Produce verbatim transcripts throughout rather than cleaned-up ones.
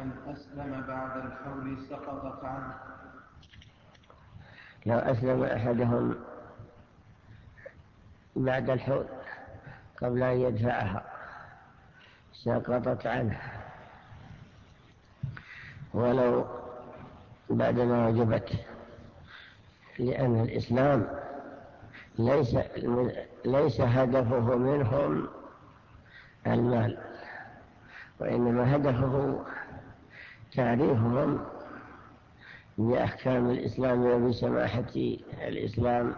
من أسلم بعد الحول سقطت عنه. لو أسلم أحدهم بعد الحول قبل أن يدفعها سقطت عنه، ولو بعدما وجبت، لأن الإسلام ليس, ليس هدفه منهم المال، وإنما هدفه تعريفهم بأحكام الإسلام وبسماحة الإسلام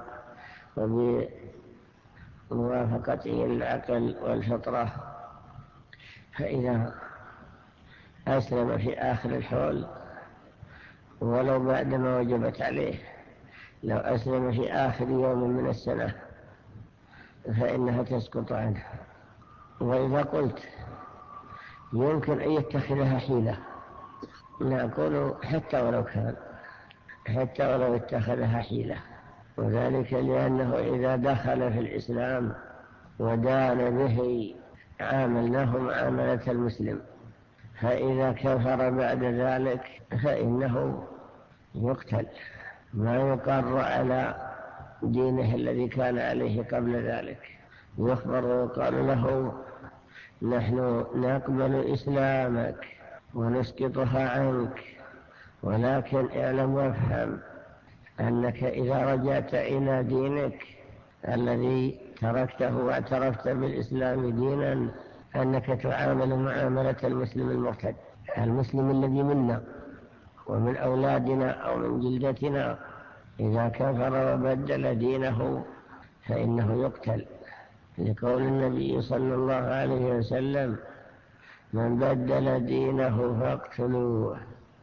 وبموافقته العقل والفطرة. فإذا أسلم في آخر الحول ولو بعدما وجبت عليه، لو أسلم في آخر يوم من السنة فإنها تسقط عنه. وإذا قلت يمكن أن يتخذها حيلة، نقول حتى ولو كان حتى ولو اتخذها حيلة، وذلك لأنه إذا دخل في الإسلام ودان به عاملناه معاملة المسلم، فإذا كفر بعد ذلك فإنه يقتل، ما يقر على دينه الذي كان عليه قبل ذلك. يخبر ويقال له نحن نقبل إسلامك ونسقطها عنك، ولكن اعلم وافهم أنك إذا رجعت إلى دينك الذي تركته واعترفت بالإسلام دينا، أنك تعامل معاملة المسلم المرتد، المسلم الذي منا ومن أولادنا أو من جلدتنا، إذا كفر وبدل دينه فإنه يقتل، لقول النبي صلى الله عليه وسلم من بدل دينه فاقتلوه.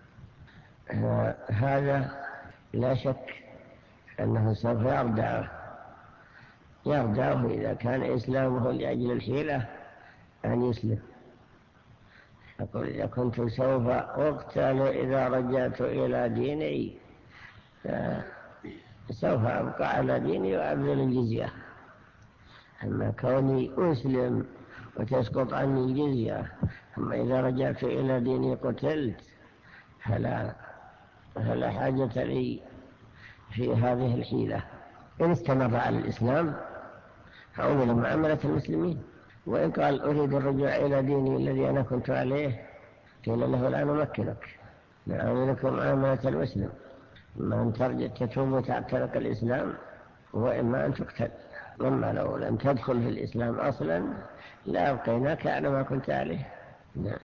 هذا لا شك أنه سوف يردعه يردعه إذا كان إسلامه لأجل الحيلة أن يسلم. أقول إذا كنت سوف أقتل إذا رجعت إلى ديني سوف أبقى على ديني وأبذل الجزية، أما كوني أسلم وتسقط عني الجزية أما إذا رجعت إلى ديني قتلت فلا, فلا حاجة لي في هذه الحيلة. إن استمر على الإسلام عمل معاملة المسلمين، وإن قال أريد الرجوع إلى ديني الذي أنا كنت عليه قيل له الآن أمكنك نعاملكم معاملة المسلم، إما أن ترجع تتوب وتعترك الإسلام وإما أن تقتل. أما لو لم تدخل في الإسلام أصلا لا أبقيناك على ما كنت عليه.